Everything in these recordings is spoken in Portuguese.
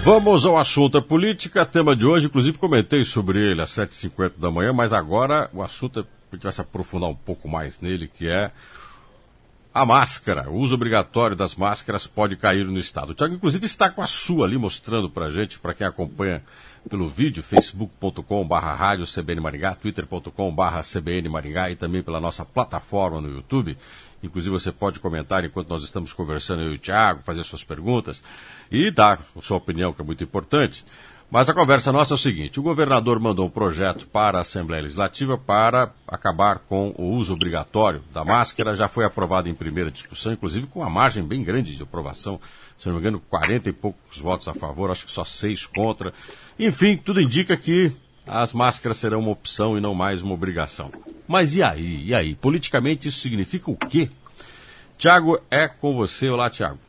Vamos ao assunto política, tema de hoje, inclusive comentei sobre ele às 7h50 da manhã, mas agora o assunto a gente vai se aprofundar um pouco mais nele, que é a máscara. O uso obrigatório das máscaras pode cair no Estado. O Thiago, inclusive, está com a sua ali mostrando pra gente, para quem acompanha pelo vídeo, facebook.com/rádio CBN Maringá, twitter.com/CBN Maringá e também pela nossa plataforma no YouTube. Inclusive você pode comentar enquanto nós estamos conversando, eu e o Thiago, fazer suas perguntas e dar a sua opinião, que é muito importante. Mas a conversa nossa é o seguinte: o governador mandou um projeto para a Assembleia Legislativa para acabar com o uso obrigatório da máscara. Já foi aprovado em primeira discussão, inclusive com uma margem bem grande de aprovação. Se não me engano, 40 e poucos votos a favor, acho que só 6 contra. Enfim, tudo indica que as máscaras serão uma opção e não mais uma obrigação. Mas e aí? E aí? Politicamente isso significa o quê? Thiago, é com você. Olá, Thiago.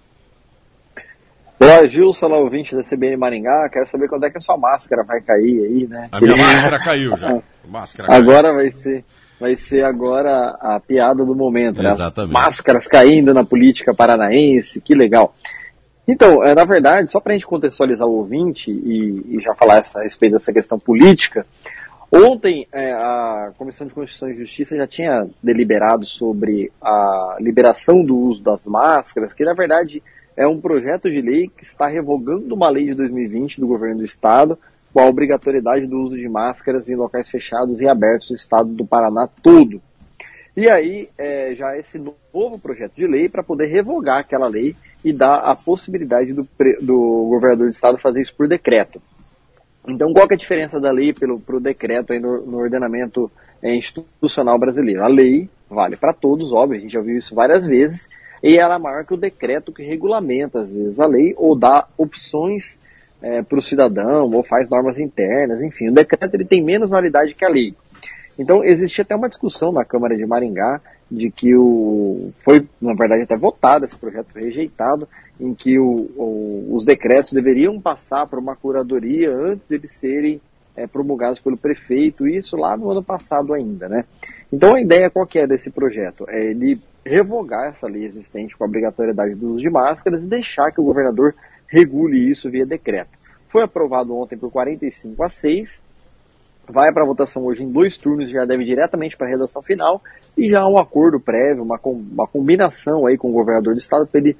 Olá, Gilson, olá, ouvinte da CBN Maringá. Quero saber quando é que a sua máscara vai cair aí, né? A minha máscara caiu já. Agora vai ser agora a piada do momento, né? Exatamente. As máscaras caindo na política paranaense, que legal. Então, na verdade, só para a gente contextualizar o ouvinte e já falar a respeito dessa questão política, ontem a Comissão de Constituição e Justiça já tinha deliberado sobre a liberação do uso das máscaras, que na verdade é um projeto de lei que está revogando uma lei de 2020 do governo do estado com a obrigatoriedade do uso de máscaras em locais fechados e abertos do estado do Paraná todo. E aí, já esse novo projeto de lei para poder revogar aquela lei e dar a possibilidade do governador do estado fazer isso por decreto. Então, qual que é a diferença da lei pro decreto aí no ordenamento institucional brasileiro? A lei vale para todos, óbvio, a gente já viu isso várias vezes, e ela marca o decreto que regulamenta, às vezes, a lei, ou dá opções para o cidadão, ou faz normas internas, enfim. O decreto ele tem menos validade que a lei. Então, existia até uma discussão na Câmara de Maringá, de que foi, na verdade, até votado esse projeto, rejeitado, em que os decretos deveriam passar por uma curadoria antes de eles serem promulgados pelo prefeito, isso lá no ano passado ainda, né? Então, a ideia qual que é desse projeto? É ele revogar essa lei existente com a obrigatoriedade do uso de máscaras e deixar que o governador regule isso via decreto. Foi aprovado ontem por 45-6, vai para a votação hoje em 2 turnos, já deve ir diretamente para a redação final, e já há um acordo prévio, uma combinação aí com o governador do estado para ele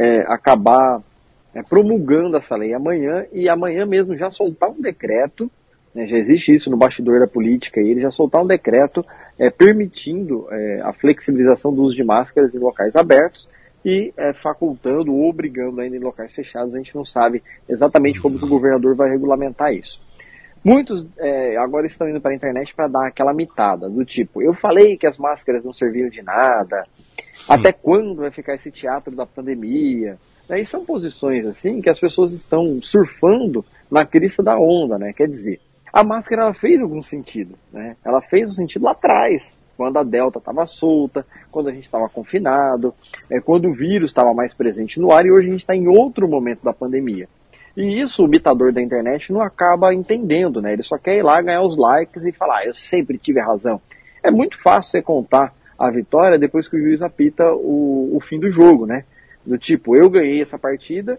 acabar promulgando essa lei amanhã, e amanhã mesmo já soltar um decreto, né, já existe isso no bastidor da política, e ele já soltar um decreto permitindo a flexibilização do uso de máscaras em locais abertos e facultando ou obrigando ainda em locais fechados. A gente não sabe exatamente como que o governador vai regulamentar isso. Muitos agora estão indo para a internet para dar aquela mitada, do tipo, eu falei que as máscaras não serviam de nada, até quando vai ficar esse teatro da pandemia? E são posições assim que as pessoas estão surfando na crista da onda, né? Quer dizer, a máscara ela fez algum sentido, né? Ela fez um sentido lá atrás, quando a Delta estava solta, quando a gente estava confinado, quando o vírus estava mais presente no ar, e hoje a gente está em outro momento da pandemia. E isso o mitador da internet não acaba entendendo, né? Ele só quer ir lá ganhar os likes e falar, eu sempre tive razão. É muito fácil você contar a vitória depois que o juiz apita o fim do jogo, né? Do tipo, eu ganhei essa partida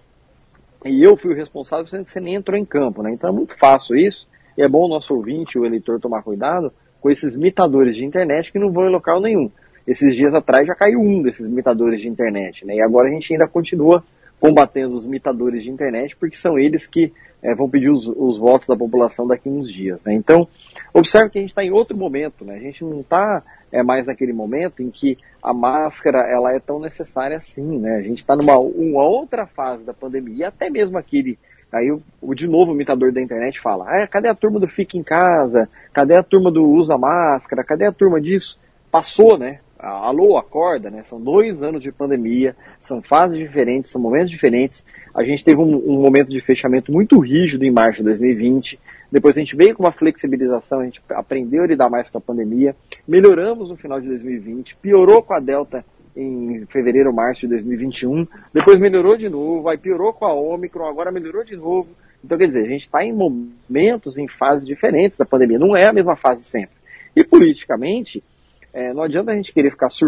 e eu fui o responsável, sendo que você nem entrou em campo, né? Então é muito fácil isso, e é bom o nosso ouvinte, o eleitor, tomar cuidado com esses mitadores de internet que não vão em local nenhum. Esses dias atrás já caiu um desses mitadores de internet, né? E agora a gente ainda continua combatendo os mitadores de internet, porque são eles que vão pedir os votos da população daqui a uns dias, né? Então, observe que a gente está em outro momento, né? A gente não está mais naquele momento em que a máscara ela é tão necessária assim, né? A gente está numa uma outra fase da pandemia, e até mesmo aquele... Aí, de novo, o imitador da internet fala, cadê a turma do fica em casa? Cadê a turma do usa máscara? Cadê a turma disso? Passou, né? Alô, acorda, né? São 2 anos de pandemia, são fases diferentes, são momentos diferentes. A gente teve um momento de fechamento muito rígido em março de 2020. Depois a gente veio com uma flexibilização, a gente aprendeu a lidar mais com a pandemia. Melhoramos no final de 2020, piorou com a Delta em fevereiro, março de 2021. Depois melhorou de novo, aí piorou com a Ômicron, agora melhorou de novo. Então, quer dizer, a gente está em momentos, em fases diferentes da pandemia. Não é a mesma fase sempre. E politicamente... não adianta a gente querer ficar surfando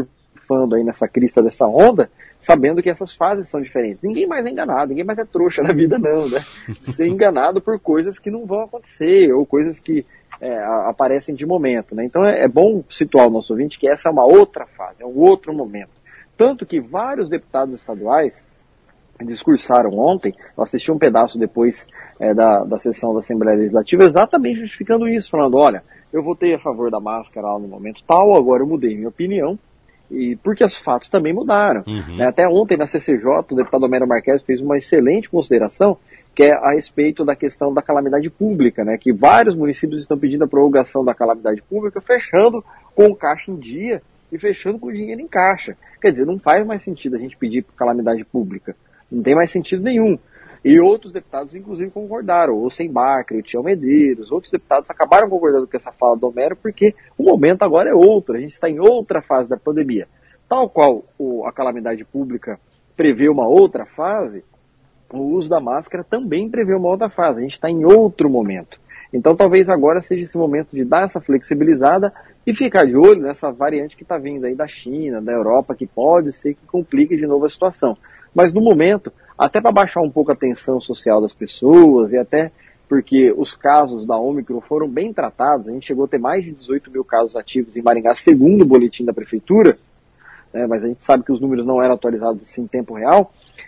surfando aí nessa crista dessa onda, sabendo que essas fases são diferentes. Ninguém mais é enganado, ninguém mais é trouxa na vida não, né? Ser enganado por coisas que não vão acontecer, ou coisas que aparecem de momento, né? Então é bom situar o nosso ouvinte que essa é uma outra fase, é um outro momento. Tanto que vários deputados estaduais discursaram ontem, eu assisti um pedaço depois da sessão da Assembleia Legislativa, exatamente justificando isso, falando, olha, eu votei a favor da máscara lá no momento tal, agora eu mudei minha opinião, e porque os fatos também mudaram. Né? Até ontem na CCJ, o deputado Homero Marques fez uma excelente consideração, que é a respeito da questão da calamidade pública, né? Que vários municípios estão pedindo a prorrogação da calamidade pública, fechando com o caixa em dia e fechando com o dinheiro em caixa. Quer dizer, não faz mais sentido a gente pedir calamidade pública. Não tem mais sentido nenhum. E outros deputados, inclusive, concordaram. O Sembacher, o Tião Medeiros, outros deputados acabaram concordando com essa fala do Homero, porque o momento agora é outro. A gente está em outra fase da pandemia. Tal qual a calamidade pública prevê uma outra fase, o uso da máscara também prevê uma outra fase. A gente está em outro momento. Então, talvez agora seja esse momento de dar essa flexibilizada e ficar de olho nessa variante que está vindo aí da China, da Europa, que pode ser que complique de novo a situação. Mas no momento, até para baixar um pouco a tensão social das pessoas e até porque os casos da Ômicron foram bem tratados, a gente chegou a ter mais de 18 mil casos ativos em Maringá, segundo o boletim da Prefeitura, né, mas a gente sabe que os números não eram atualizados assim, em tempo real,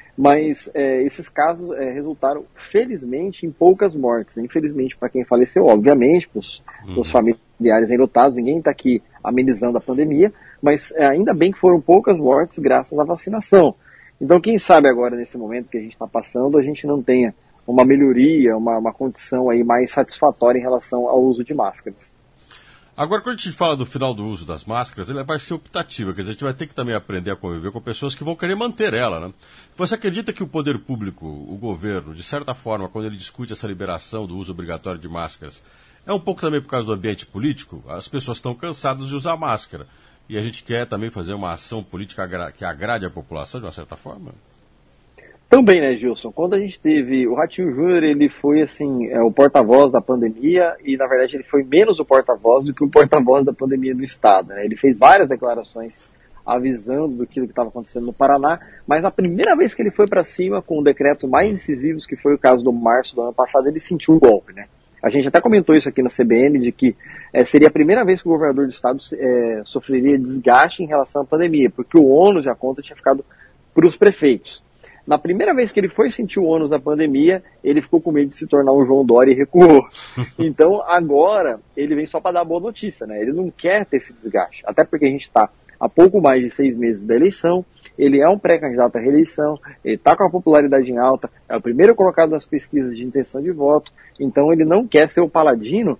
mas esses casos resultaram, felizmente, em poucas mortes. Infelizmente, para quem faleceu, obviamente, para os familiares enlutados, ninguém está aqui amenizando a pandemia, mas ainda bem que foram poucas mortes graças à vacinação. Então, quem sabe agora, nesse momento que a gente está passando, a gente não tenha uma melhoria, uma condição aí mais satisfatória em relação ao uso de máscaras. Agora, quando a gente fala do final do uso das máscaras, ele vai ser optativa, quer dizer, a gente vai ter que também aprender a conviver com pessoas que vão querer manter ela, né? Você acredita que o poder público, o governo, de certa forma, quando ele discute essa liberação do uso obrigatório de máscaras, é um pouco também por causa do ambiente político? As pessoas estão cansadas de usar máscara. E a gente quer também fazer uma ação política que agrade a população, de uma certa forma? Também, né, Gilson? Quando a gente teve... O Ratinho Júnior, ele foi, assim, o porta-voz da pandemia e, na verdade, ele foi menos o porta-voz do que o porta-voz da pandemia do Estado, né? Ele fez várias declarações avisando do que estava acontecendo no Paraná, mas a primeira vez que ele foi para cima com decretos mais incisivos, que foi o caso do março do ano passado, ele sentiu um golpe, né? A gente até comentou isso aqui na CBN, de que seria a primeira vez que o governador do estado sofreria desgaste em relação à pandemia, porque o ônus e a conta tinha ficado para os prefeitos. Na primeira vez que ele foi sentir o ônus da pandemia, ele ficou com medo de se tornar um João Dória e recuou. Então, agora, ele vem só para dar boa notícia, né? Ele não quer ter esse desgaste, até porque a gente está há pouco mais de 6 meses da eleição, ele é um pré-candidato à reeleição, ele está com a popularidade em alta, é o primeiro colocado nas pesquisas de intenção de voto, então ele não quer ser o paladino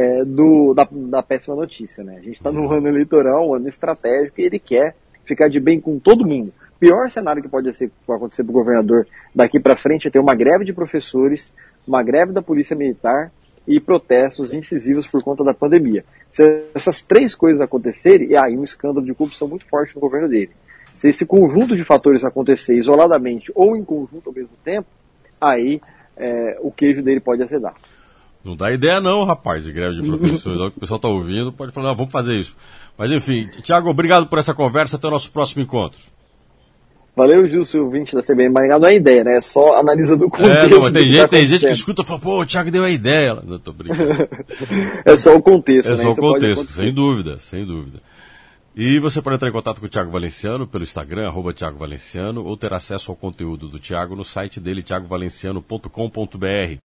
da péssima notícia, né? A gente está num ano eleitoral, um ano estratégico, e ele quer ficar de bem com todo mundo. O pior cenário que pode acontecer para o governador daqui para frente é ter uma greve de professores, uma greve da polícia militar e protestos incisivos por conta da pandemia. Se essas 3 coisas acontecerem, e aí um escândalo de corrupção muito forte no governo dele. Se esse conjunto de fatores acontecer isoladamente ou em conjunto ao mesmo tempo, aí o queijo dele pode azedar. Não dá ideia não, rapaz, de greve de professores. O pessoal está ouvindo, pode falar, não, vamos fazer isso. Mas enfim, Tiago, obrigado por essa conversa, até o nosso próximo encontro. Valeu, Gilson, ouvinte da CBN Maringá. Não é ideia, né? É só analisando o contexto. Não, mas tem gente que escuta e fala, pô, o Tiago deu a ideia. Não, tô brincando. É só o contexto, né? Só o contexto, sem dúvida, sem dúvida. E você pode entrar em contato com o Thiago Valenciano pelo Instagram, @Thiago Valenciano, ou ter acesso ao conteúdo do Thiago no site dele, thiagovalenciano.com.br.